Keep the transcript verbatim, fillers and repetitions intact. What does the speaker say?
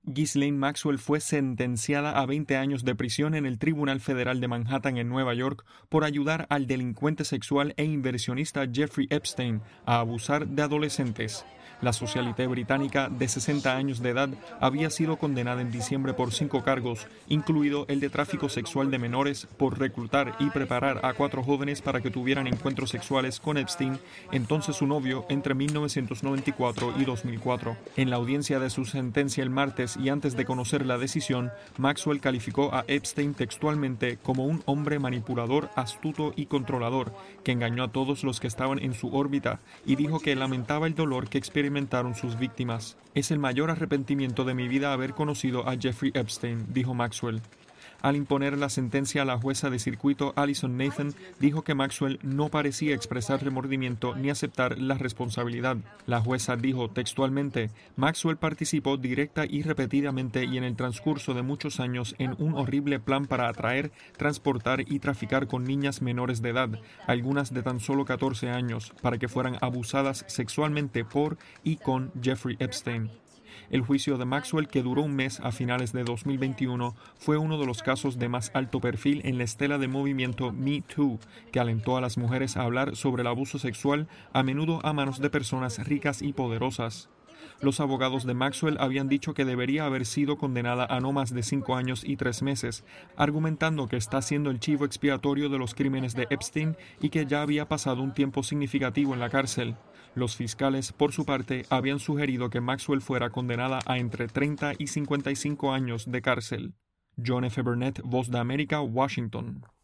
Ghislaine Maxwell fue sentenciada a veinte años de prisión en el Tribunal Federal de Manhattan en Nueva York por ayudar al delincuente sexual e inversionista Jeffrey Epstein a abusar de adolescentes. La socialité británica de sesenta años de edad había sido condenada en diciembre por cinco cargos, incluido el de tráfico sexual de menores, por reclutar y preparar a cuatro jóvenes para que tuvieran encuentros sexuales con Epstein, entonces su novio, entre mil novecientos noventa y cuatro y dos mil cuatro. En la audiencia de su sentencia el martes y antes de conocer la decisión, Maxwell calificó a Epstein textualmente como un hombre manipulador, astuto y controlador, que engañó a todos los que estaban en su órbita y dijo que lamentaba el dolor que experimentaron sus víctimas. Es el mayor arrepentimiento de mi vida haber conocido a Jeffrey Epstein, dijo Maxwell. Al imponer la sentencia, la jueza de circuito Alison Nathan dijo que Maxwell no parecía expresar remordimiento ni aceptar la responsabilidad. La jueza dijo textualmente: Maxwell participó directa y repetidamente y en el transcurso de muchos años en un horrible plan para atraer, transportar y traficar con niñas menores de edad, algunas de tan solo catorce años, para que fueran abusadas sexualmente por y con Jeffrey Epstein. El juicio de Maxwell, que duró un mes a finales de dos mil veintiuno, fue uno de los casos de más alto perfil en la estela del movimiento Me Too, que alentó a las mujeres a hablar sobre el abuso sexual, a menudo a manos de personas ricas y poderosas. Los abogados de Maxwell habían dicho que debería haber sido condenada a no más de cinco años y tres meses, argumentando que está siendo el chivo expiatorio de los crímenes de Epstein y que ya había pasado un tiempo significativo en la cárcel. Los fiscales, por su parte, habían sugerido que Maxwell fuera condenada a entre treinta y cincuenta y cinco años de cárcel. John F. Burnett, Voz de América, Washington.